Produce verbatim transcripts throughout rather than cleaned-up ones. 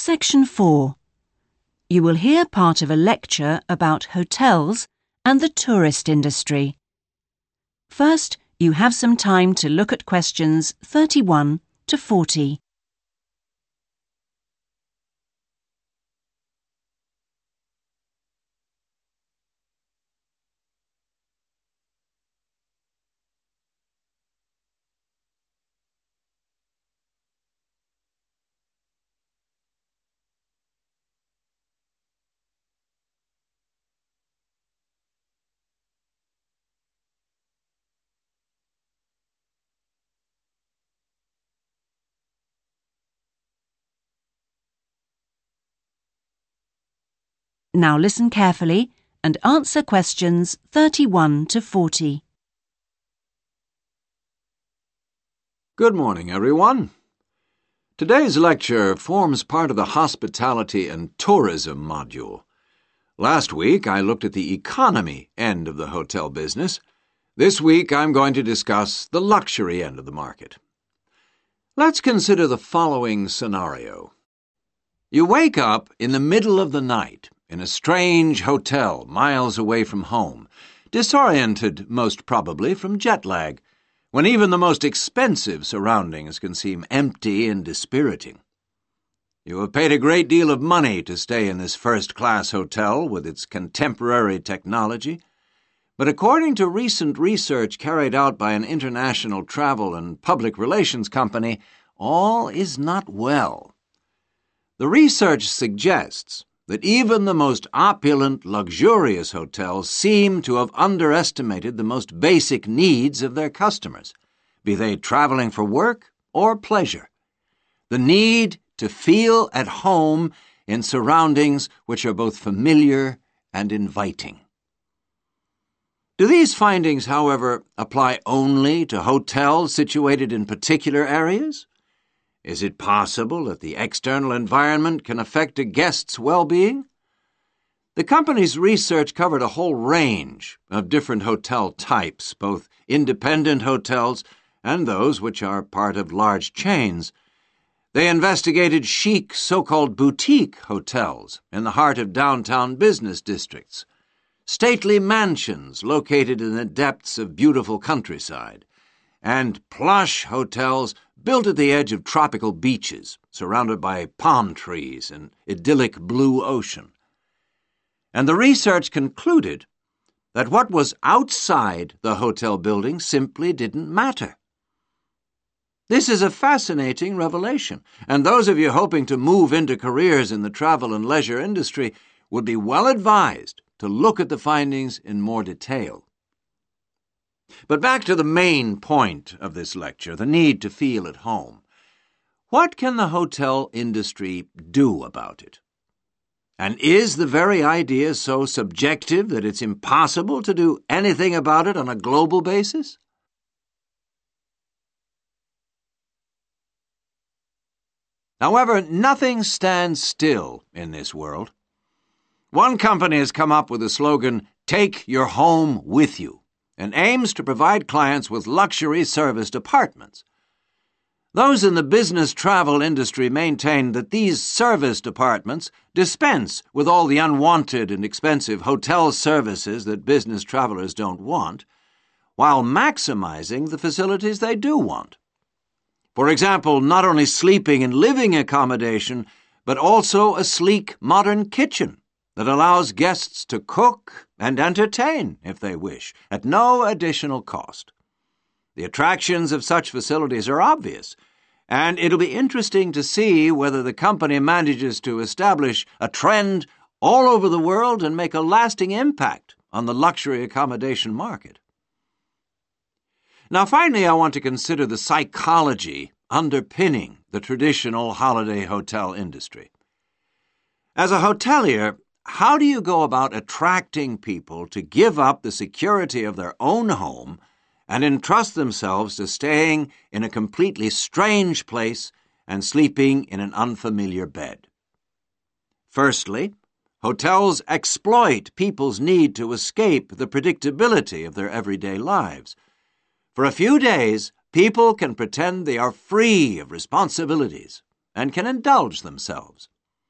Section four. You will hear part of a lecture about hotels and the tourist industry. First, you have some time to look at questions thirty-one to forty. Now listen carefully and answer questions thirty-one to forty. Good morning, everyone. Today's lecture forms part of the Hospitality and Tourism module. Last week, I looked at the economy end of the hotel business. This week, I'm going to discuss the luxury end of the market. Let's consider the following scenario. You wake up in the middle of the night in a strange hotel miles away from home, disoriented most probably from jet lag, when even the most expensive surroundings can seem empty and dispiriting. You have paid a great deal of money to stay in this first-class hotel with its contemporary technology, but according to recent research carried out by an international travel and public relations company, all is not well. The research suggests that even the most opulent, luxurious hotels seem to have underestimated the most basic needs of their customers, be they traveling for work or pleasure. The need to feel at home in surroundings which are both familiar and inviting. Do these findings, however, apply only to hotels situated in particular areas? Is it possible that the external environment can affect a guest's well-being? The company's research covered a whole range of different hotel types, both independent hotels and those which are part of large chains. They investigated chic so-called boutique hotels in the heart of downtown business districts, stately mansions located in the depths of beautiful countryside, and plush hotels built at the edge of tropical beaches, surrounded by palm trees and idyllic blue ocean. And the research concluded that what was outside the hotel building simply didn't matter. This is a fascinating revelation, and those of you hoping to move into careers in the travel and leisure industry would be well advised to look at the findings in more detail. But back to the main point of this lecture, the need to feel at home. What can the hotel industry do about it? And is the very idea so subjective that it's impossible to do anything about it on a global basis? However, nothing stands still in this world. One company has come up with the slogan, "Take your home with you," and aims to provide clients with luxury serviced apartments. Those in the business travel industry maintain that these serviced apartments dispense with all the unwanted and expensive hotel services that business travelers don't want, while maximizing the facilities they do want. For example, not only sleeping and living accommodation, but also a sleek modern kitchen that allows guests to cook and entertain, if they wish, at no additional cost. The attractions of such facilities are obvious, and it'll be interesting to see whether the company manages to establish a trend all over the world and make a lasting impact on the luxury accommodation market. Now, finally, I want to consider the psychology underpinning the traditional holiday hotel industry. As a hotelier, how do you go about attracting people to give up the security of their own home and entrust themselves to staying in a completely strange place and sleeping in an unfamiliar bed? Firstly, hotels exploit people's need to escape the predictability of their everyday lives. For a few days, people can pretend they are free of responsibilities and can indulge themselves.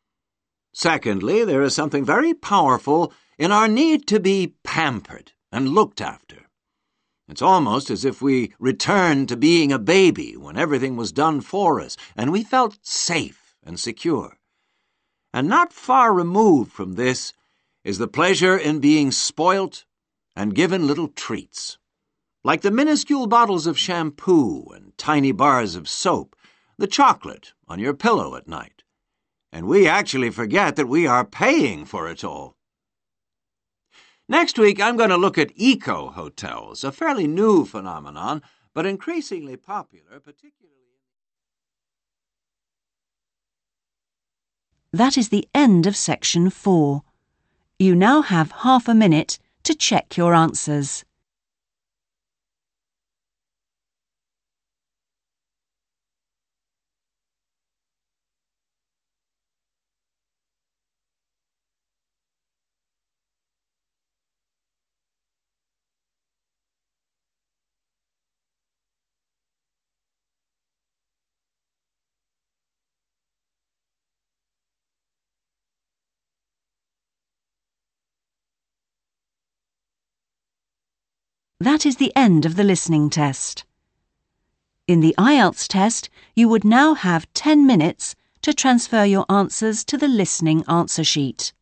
Secondly, there is something very powerful in our need to be pampered and looked after. It's almost as if we returned to being a baby when everything was done for us and we felt safe and secure. And not far removed from this is the pleasure in being spoilt and given little treats, like the minuscule bottles of shampoo and tiny bars of soap, the chocolate on your pillow at night. And we actually forget that we are paying for it all. Next week, I'm going to look at eco-hotels, a fairly new phenomenon, but increasingly popular, particularly... That is the end of section four. You now have half a minute to check your answers. That is the end of the listening test. In the I E L T S test, you would now have ten minutes to transfer your answers to the listening answer sheet.